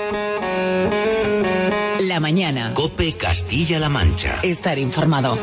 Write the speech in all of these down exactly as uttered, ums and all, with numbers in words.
La mañana. COPE Castilla-La Mancha. Estar informado.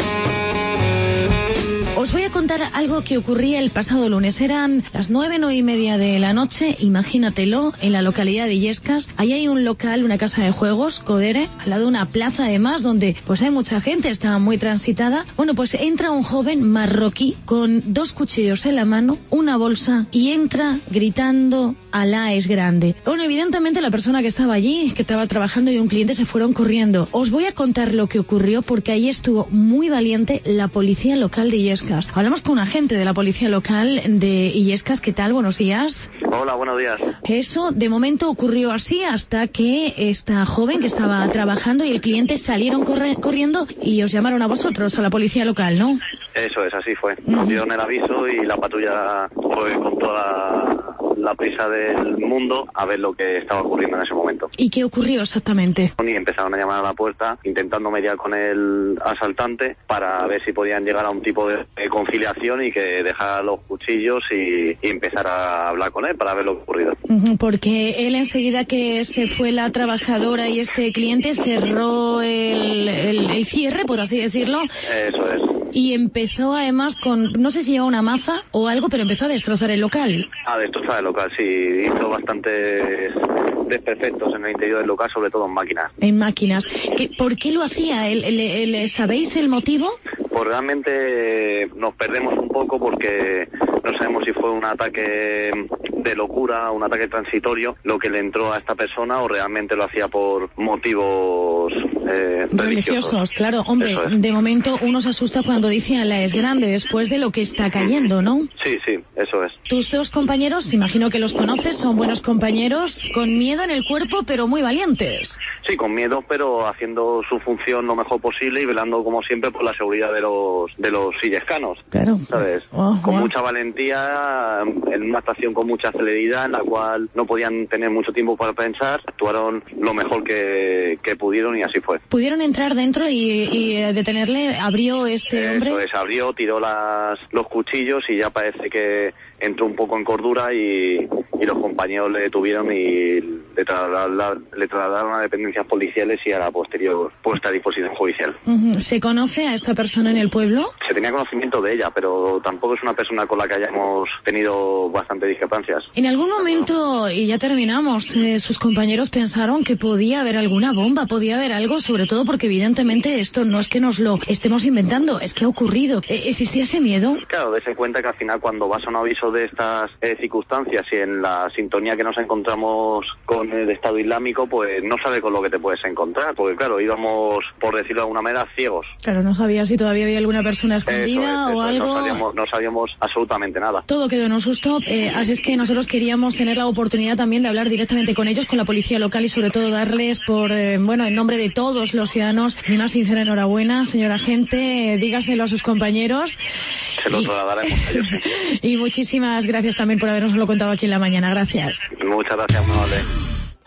Os voy a contar algo que ocurría el pasado lunes. Eran las nueve, nueve y media de la noche, imagínatelo, en la localidad de Illescas. Ahí hay un local, una casa de juegos, Codere, al lado de una plaza además, donde pues hay mucha gente, está muy transitada. Bueno, pues entra un joven marroquí con dos cuchillos en la mano, una bolsa, y entra gritando: Alá es grande. Bueno, evidentemente la persona que estaba allí, que estaba trabajando, y un cliente se fueron corriendo. Os voy a contar lo que ocurrió porque ahí estuvo muy valiente la policía local de Illescas. Hablamos con un agente de la policía local de Illescas. ¿Qué tal? Buenos días. Hola, buenos días. Eso de momento ocurrió así hasta que esta joven que estaba trabajando y el cliente salieron corre- corriendo y os llamaron a vosotros, a la policía local, ¿no? Eso es, así fue. Nos dieron el aviso y la patrulla fue con toda la, la prisa del mundo a ver lo que estaba ocurriendo en ese momento. ¿Y qué ocurrió exactamente? Y empezaron a llamar a la puerta intentando mediar con el asaltante para ver si podían llegar a un tipo de conciliación y que dejara los cuchillos y, y empezar a hablar con él para ver lo que ocurrido. Porque él enseguida que se fue la trabajadora y este cliente cerró el, el, el cierre, por así decirlo. Eso es. Y empezó además con, no sé si llevaba una maza o algo, pero empezó a destrozar el local. A destrozar el local, sí. Hizo bastantes desperfectos en el interior del local, sobre todo en máquinas. En máquinas. ¿Qué, ¿Por qué lo hacía? ¿El, el, el, ¿Sabéis el motivo? Pues realmente nos perdemos un poco porque no sabemos si fue un ataque de locura, un ataque transitorio, lo que le entró a esta persona, o realmente lo hacía por motivos eh, religiosos. religiosos. Claro, hombre, es. De momento uno se asusta cuando dice Alá es grande, después de lo que está cayendo, ¿no? Sí, sí, eso es. Tus dos compañeros, imagino que los conoces, son buenos compañeros, con miedo en el cuerpo, pero muy valientes. Sí, con miedo, pero haciendo su función lo mejor posible y velando, como siempre, por la seguridad de los de los illescanos. Claro. ¿Sabes? Oh, con wow. mucha valentía, en una estación con mucha celeridad, en la cual no podían tener mucho tiempo para pensar, actuaron lo mejor que, que pudieron y así fue. ¿Pudieron entrar dentro y, y detenerle? ¿Abrió este hombre? Eso es, abrió, tiró las, los cuchillos y ya parece que entró un poco en cordura y, y los compañeros le detuvieron y le trasladaron, le trasladaron a dependencias policiales y a la posterior puesta a disposición judicial. Uh-huh. ¿Se conoce a esta persona en el pueblo? Se tenía conocimiento de ella, pero tampoco es una persona con la que hayamos tenido bastante discrepancias. En algún momento, y ya terminamos, eh, sus compañeros pensaron que podía haber alguna bomba, podía haber algo, sobre todo porque evidentemente esto no es que nos lo estemos inventando, es que ha ocurrido. Eh, ¿Existía ese miedo? Claro, dése cuenta que al final cuando vas a un aviso de estas eh, circunstancias y en la sintonía que nos encontramos con el Estado Islámico, pues no sabes con lo que te puedes encontrar, porque claro, íbamos, por decirlo de alguna manera, ciegos. Claro, no sabías si todavía había alguna persona escondida eso es, eso o es, algo. No sabíamos, no sabíamos absolutamente nada. Todo quedó en un susto, eh, así es que nosotros queríamos tener la oportunidad también de hablar directamente con ellos, con la policía local y sobre todo darles por, eh, bueno, en nombre de todos los ciudadanos, mi más sincera enhorabuena, señor agente, eh, dígaselo a sus compañeros. Se lo trasladaremos a ellos. Y muchísimas gracias también por habernoslo contado aquí en la mañana, gracias. Muchas gracias, muy amable.